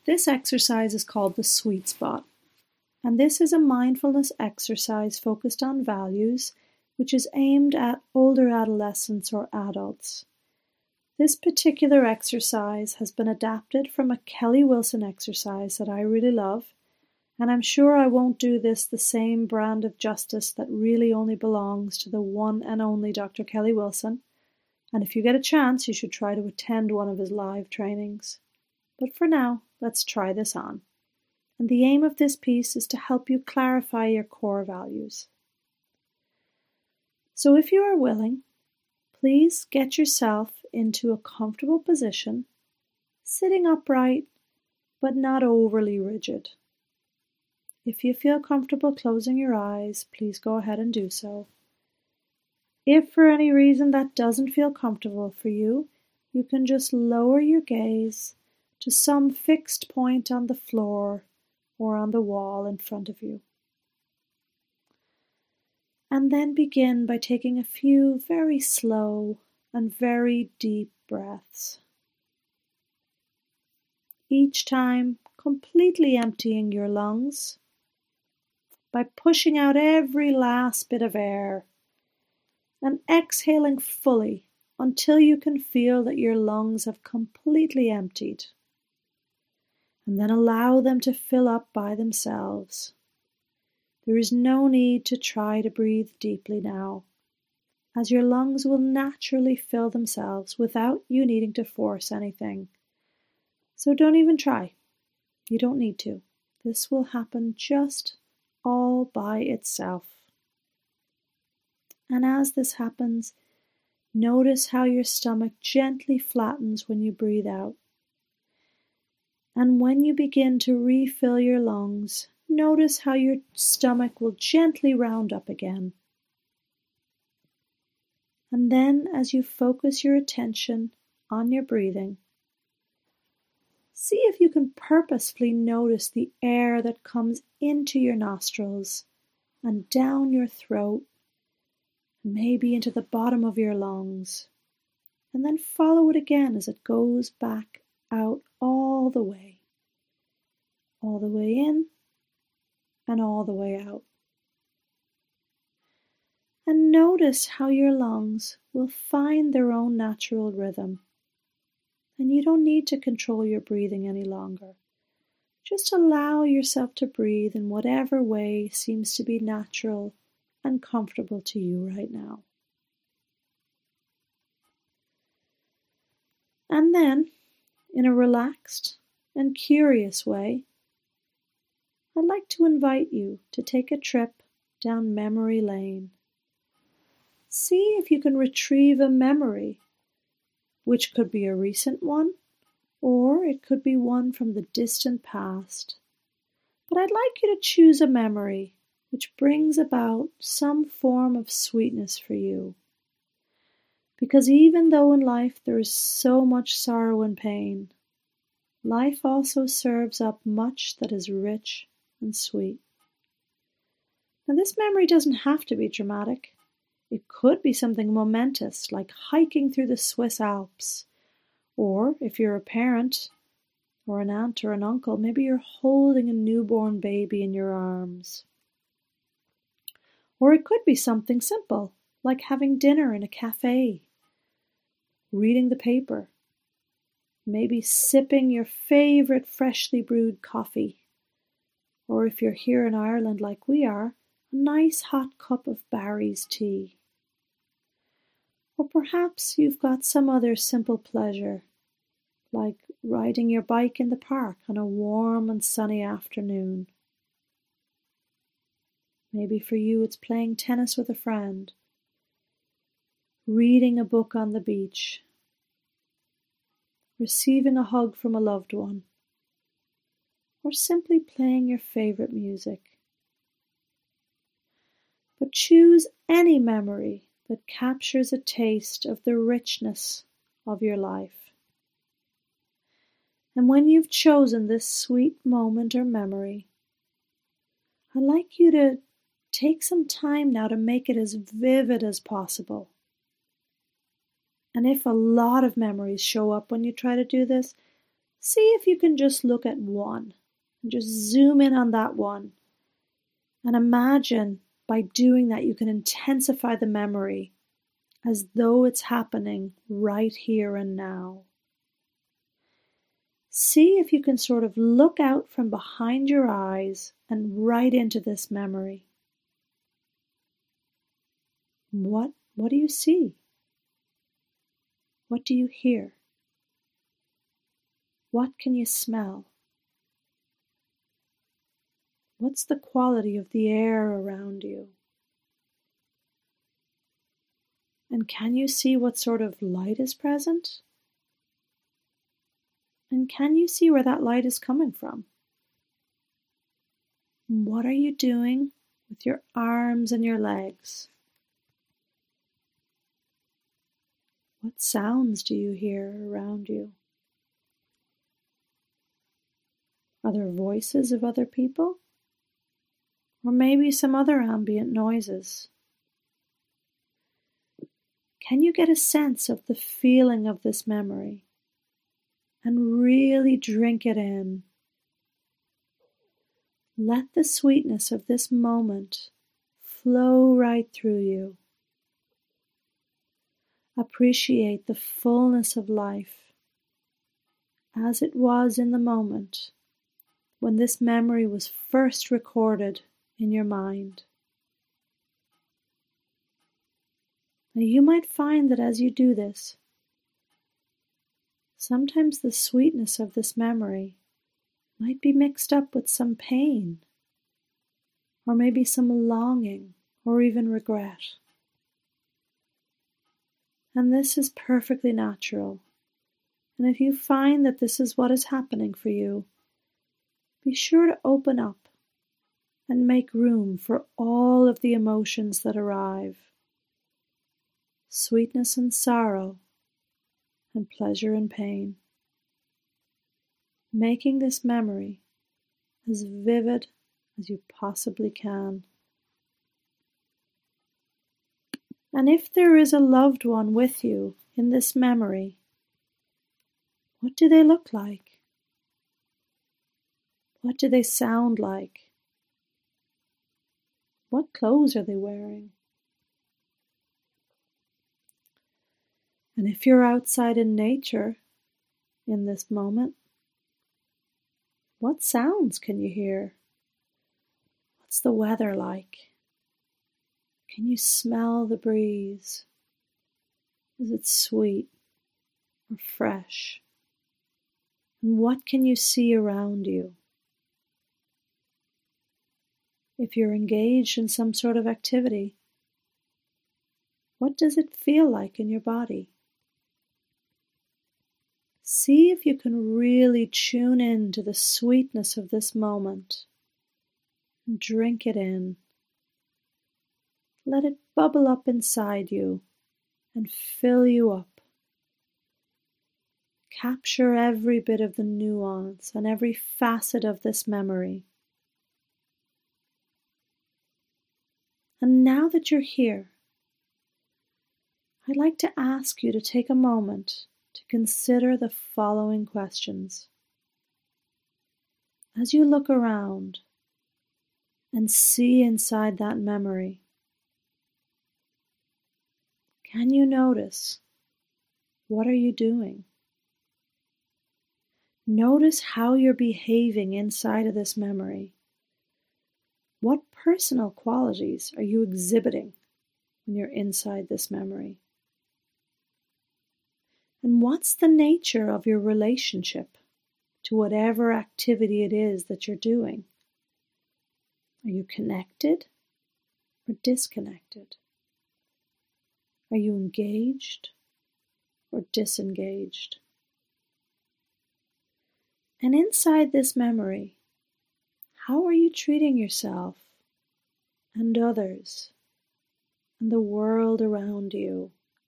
This exercise is called the sweet spot, and this is a mindfulness exercise focused on values, which is aimed at older adolescents or adults. This particular exercise has been adapted from a Kelly Wilson exercise that I really love, and I'm sure I won't do this the same brand of justice that really only belongs to the one and only Dr. Kelly Wilson, and if you get a chance, you should try to attend one of his live trainings. But for now, let's try this on. And the aim of this piece is to help you clarify your core values. So if you are willing, please get yourself into a comfortable position, sitting upright, but not overly rigid. If you feel comfortable closing your eyes, please go ahead and do so. If for any reason that doesn't feel comfortable for you, you can just lower your gaze to some fixed point on the floor or on the wall in front of you. And then begin by taking a few very slow and very deep breaths. Each time completely emptying your lungs by pushing out every last bit of air and exhaling fully until you can feel that your lungs have completely emptied. And then allow them to fill up by themselves. There is no need to try to breathe deeply now, as your lungs will naturally fill themselves without you needing to force anything. So don't even try. You don't need to. This will happen just all by itself. And as this happens, notice how your stomach gently flattens when you breathe out. And when you begin to refill your lungs, notice how your stomach will gently round up again. And then, as you focus your attention on your breathing, see if you can purposefully notice the air that comes into your nostrils and down your throat, maybe into the bottom of your lungs, and then follow it again as it goes back out all the way in and all the way out. And notice how your lungs will find their own natural rhythm, and you don't need to control your breathing any longer. Just allow yourself to breathe in whatever way seems to be natural and comfortable to you right now. And then, in a relaxed and curious way, I'd like to invite you to take a trip down memory lane. See if you can retrieve a memory, which could be a recent one, or it could be one from the distant past. But I'd like you to choose a memory which brings about some form of sweetness for you. Because even though in life there is so much sorrow and pain, life also serves up much that is rich and sweet. Now, this memory doesn't have to be dramatic. It could be something momentous, like hiking through the Swiss Alps. Or, if you're a parent, or an aunt or an uncle, maybe you're holding a newborn baby in your arms. Or it could be something simple, like having dinner in a cafe, reading the paper, maybe sipping your favorite freshly brewed coffee, or if you're here in Ireland like we are, a nice hot cup of Barry's tea. Or perhaps you've got some other simple pleasure, like riding your bike in the park on a warm and sunny afternoon. Maybe for you it's playing tennis with a friend, reading a book on the beach, receiving a hug from a loved one, or simply playing your favorite music. But choose any memory that captures a taste of the richness of your life. And when you've chosen this sweet moment or memory, I'd like you to take some time now to make it as vivid as possible. And if a lot of memories show up when you try to do this, See if you can just look at one and just zoom in on that one. And imagine by doing that you can intensify the memory as though it's happening right here and now. See if you can sort of look out from behind your eyes and right into this memory. What do you see? What do you hear? What can you smell? What's the quality of the air around you? And can you see what sort of light is present? And can you see where that light is coming from? What are you doing with your arms and your legs? What sounds do you hear around you? Are there voices of other people? Or maybe some other ambient noises? Can you get a sense of the feeling of this memory and really drink it in? Let the sweetness of this moment flow right through you. Appreciate the fullness of life as it was in the moment when this memory was first recorded in your mind. Now you might find that as you do this, sometimes the sweetness of this memory might be mixed up with some pain, or maybe some longing, or even regret. And this is perfectly natural. And if you find that this is what is happening for you, be sure to open up and make room for all of the emotions that arrive. Sweetness and sorrow, and pleasure and pain. Making this memory as vivid as you possibly can. And if there is a loved one with you in this memory, what do they look like? What do they sound like? What clothes are they wearing? And if you're outside in nature in this moment, what sounds can you hear? What's the weather like? Can you smell the breeze? Is it sweet or fresh? And what can you see around you? If you're engaged in some sort of activity, what does it feel like in your body? See if you can really tune in to the sweetness of this moment and drink it in. Let it bubble up inside you and fill you up. Capture every bit of the nuance and every facet of this memory. And now that you're here, I'd like to ask you to take a moment to consider the following questions. As you look around and see inside that memory, can you notice what are you doing? Notice how you're behaving inside of this memory. What personal qualities are you exhibiting when you're inside this memory? And what's the nature of your relationship to whatever activity it is that you're doing? Are you connected or disconnected? Are you engaged or disengaged? And inside this memory, how are you treating yourself and others and the world around you?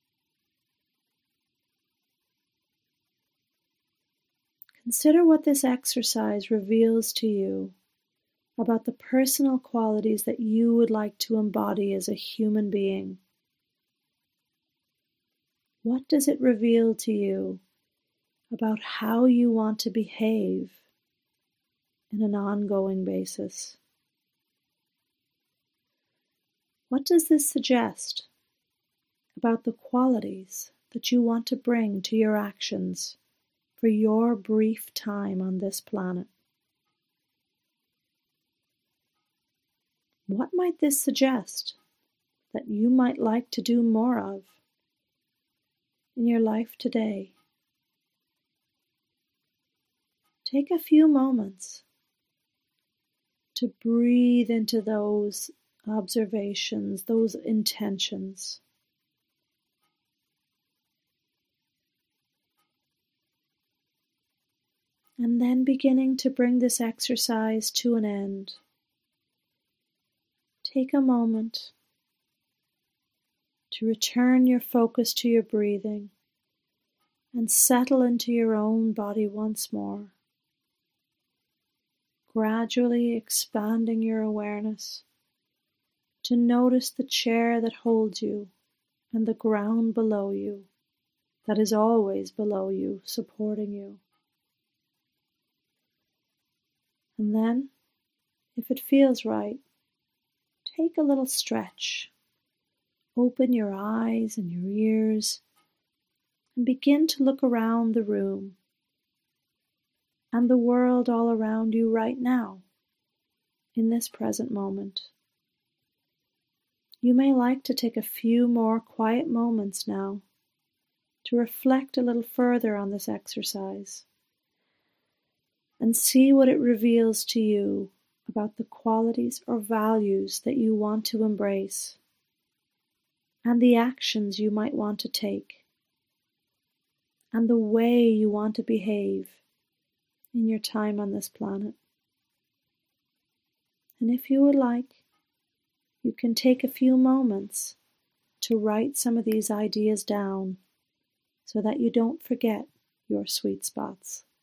Consider what this exercise reveals to you about the personal qualities that you would like to embody as a human being. What does it reveal to you about how you want to behave in an ongoing basis. What does this suggest about the qualities that you want to bring to your actions for your brief time on this planet? What might this suggest that you might like to do more of in your life today? Take a few moments to breathe into those observations, those intentions. And then beginning to bring this exercise to an end, take a moment to return your focus to your breathing and settle into your own body once more, gradually expanding your awareness to notice the chair that holds you and the ground below you, that is always below you, supporting you. And then, if it feels right, take a little stretch. Open your eyes and your ears and begin to look around the room and the world all around you right now, in this present moment. You may like to take a few more quiet moments now to reflect a little further on this exercise and see what it reveals to you about the qualities or values that you want to embrace and the actions you might want to take and the way you want to behave in your time on this planet. And if you would like, you can take a few moments to write some of these ideas down so that you don't forget your sweet spots.